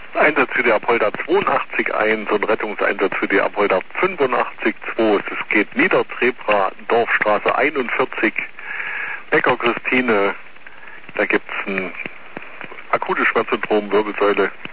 Einsatz für die Apolda 82 1 und Rettungseinsatz für die Apolda 85 2. Es geht Niedertrepra, Dorfstraße 41, Becker Christine. Da gibt es ein akutes Schmerzsyndrom, Wirbelsäule.